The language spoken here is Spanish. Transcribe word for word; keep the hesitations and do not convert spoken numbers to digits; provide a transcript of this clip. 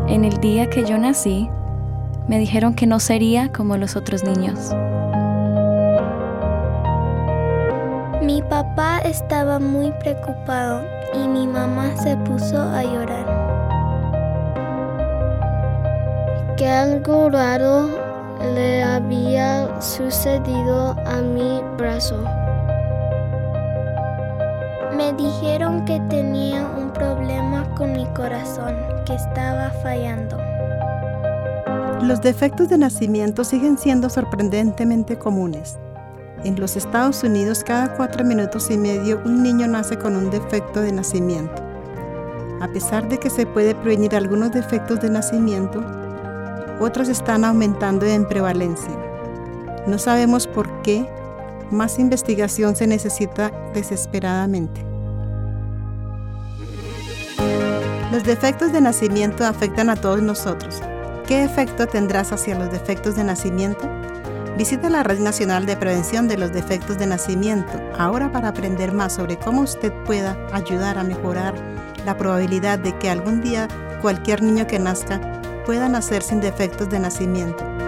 En el día que yo nací, me dijeron que no sería como los otros niños. Mi papá estaba muy preocupado y mi mamá se puso a llorar. Que algo raro le había sucedido a mi brazo. Me dijeron que tenía un problema con mi corazón, que estaba fallando. Los defectos de nacimiento siguen siendo sorprendentemente comunes. En los Estados Unidos, cada cuatro minutos y medio, un niño nace con un defecto de nacimiento. A pesar de que se puede prevenir algunos defectos de nacimiento, otros están aumentando en prevalencia. No sabemos por qué. Más investigación se necesita desesperadamente. Los defectos de nacimiento afectan a todos nosotros. ¿Qué efecto tendrás hacia los defectos de nacimiento? Visita la Red Nacional de Prevención de los Defectos de Nacimiento ahora para aprender más sobre cómo usted pueda ayudar a mejorar la probabilidad de que algún día cualquier niño que nazca pueda nacer sin defectos de nacimiento.